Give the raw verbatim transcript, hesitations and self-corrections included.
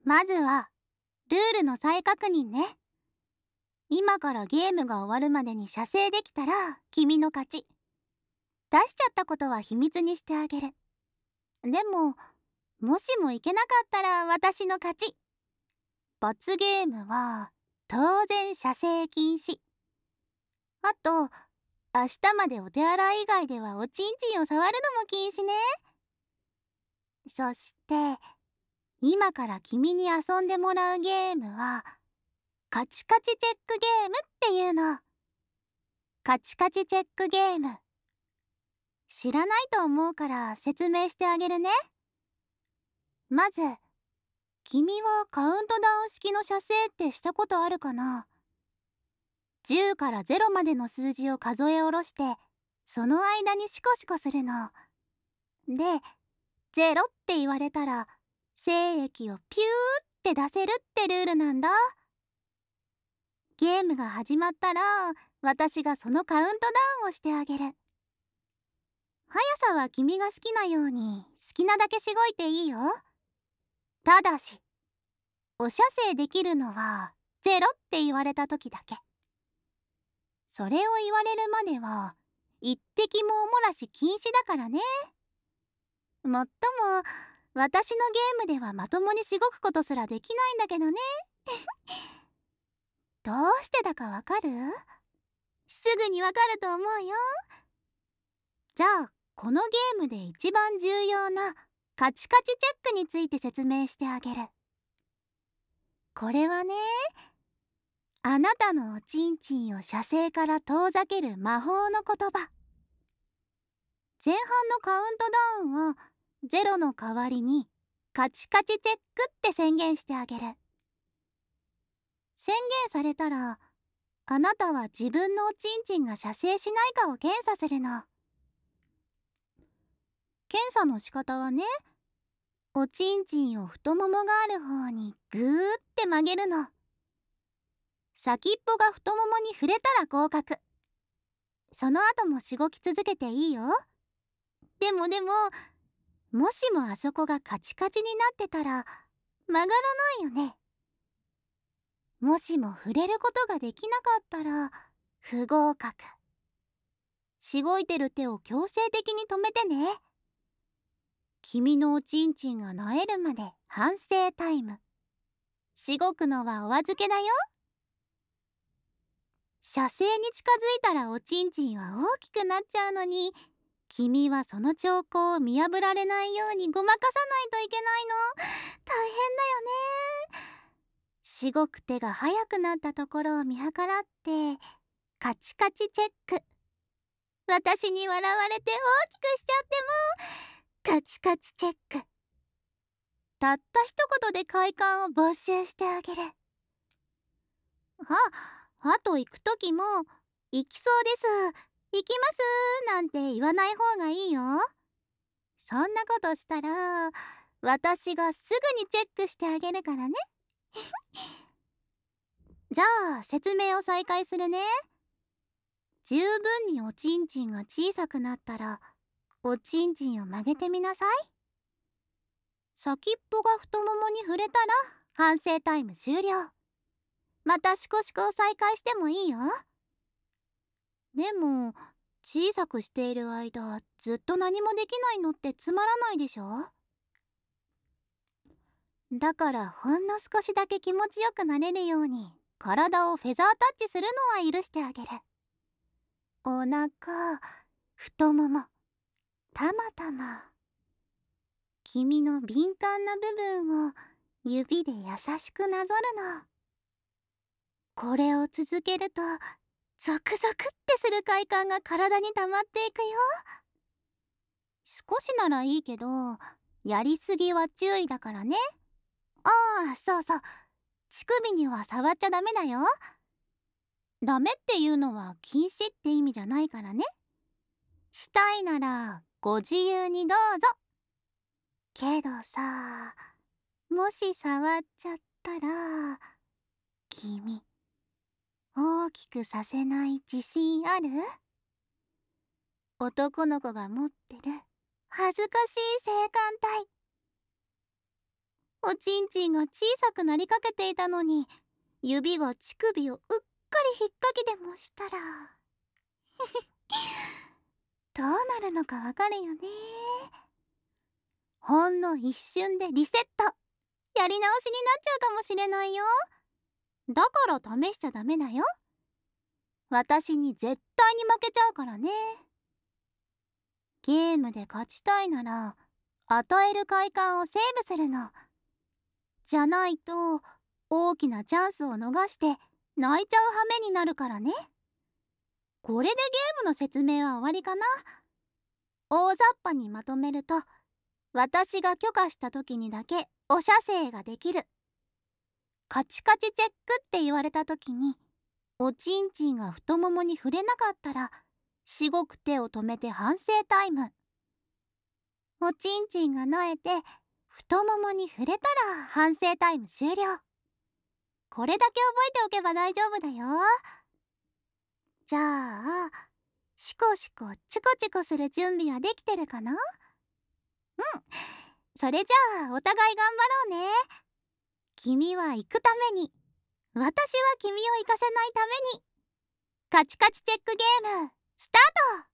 まずはルールの再確認ね。今からゲームが終わるまでに射精できたら君の勝ち。出しちゃったことは秘密にしてあげる。でももしもいけなかったら私の勝ち。罰ゲームは当然射精禁止。あと明日までお手洗い以外ではおちんちんを触るのも禁止ね。そして今から君に遊んでもらうゲームはカチカチチェックゲームっていうの。カチカチチェックゲーム知らないと思うから説明してあげるね。まず君はカウントダウン式の射精ってしたことあるかな。じゅうからゼロまでの数字を数え下ろしてその間にシコシコするので、ゼロって言われたら精液をピューって出せるってルールなんだ。ゲームが始まったら私がそのカウントダウンをしてあげる。速さは君が好きなように好きなだけしごいていいよ。ただしお射精できるのはゼロって言われた時だけ。それを言われるまでは一滴もお漏らし禁止だからね。もっとも私のゲームではまともにしごくことすらできないんだけどねどうしてだかわかる？すぐにわかると思うよ。じゃあこのゲームで一番重要なカチカチチェックについて説明してあげる。これはね、あなたのおちんちんを射精から遠ざける魔法の言葉。前半のカウントダウンはゼロの代わりにカチカチチェックって宣言してあげる。宣言されたらあなたは自分のおちんちんが射精しないかを検査するの。検査の仕方はね、おちんちんを太ももがある方にグーって曲げるの。先っぽが太ももに触れたら合格。その後もしごき続けていいよ。でもでももしもあそこがカチカチになってたら曲がらないよね。もしも触れることができなかったら不合格。しごいてる手を強制的に止めてね。君のおちんちんがなえるまで反省タイム。しごくのはお預けだよ。射精に近づいたらおちんちんは大きくなっちゃうのに、君はその兆候を見破られないようにごまかさないといけないの。大変だよね。しごく手が速くなったところを見計らってカチカチチェック。私に笑われて大きくしちゃってもカチカチチェック。たった一言で快感を没収してあげる。あ、あと行く時も行きそうです、行きますなんて言わない方がいいよ。そんなことしたら私がすぐにチェックしてあげるからねじゃあ説明を再開するね。十分におちんちんが小さくなったらおちんちんを曲げてみなさい。先っぽが太ももに触れたら反省タイム終了。またシコシコを再開してもいいよ。でも小さくしている間ずっと何もできないのってつまらないでしょ。だからほんの少しだけ気持ちよくなれるように体をフェザータッチするのは許してあげる。お腹、太もも、たまたま君の敏感な部分を指で優しくなぞるの。これを続けるとゾクゾクってする快感が体に溜まっていくよ。少しならいいけどやりすぎは注意だからね。ああ、そうそう、乳首には触っちゃダメだよ。ダメっていうのは禁止って意味じゃないからね。したいならご自由にどうぞ。けどさ、もし触っちゃったら君大きくさせない自信ある？男の子が持ってる恥ずかしい性感帯。 おちんちんが小さくなりかけていたのに、指が乳首をうっかり引っかきでもしたらどうなるのかわかるよね。ほんの一瞬でリセット、やり直しになっちゃうかもしれないよ。だから試しちゃダメだよ。私に絶対に負けちゃうからね。ゲームで勝ちたいなら与える快感をセーブするの。じゃないと大きなチャンスを逃して泣いちゃう羽目になるからね。これでゲームの説明は終わりかな。大雑把にまとめると、私が許可した時にだけお射精ができる。カチカチチェックって言われた時におちんちんが太ももに触れなかったらしごく手を止めて反省タイム。おちんちんがなえて太ももに触れたら反省タイム終了。これだけ覚えておけば大丈夫だよ。じゃあシコシコチコチコする準備はできてるかな？うん、それじゃあお互い頑張ろうね。君は行くために、私は君を行かせないために。カチカチチェックゲームスタート。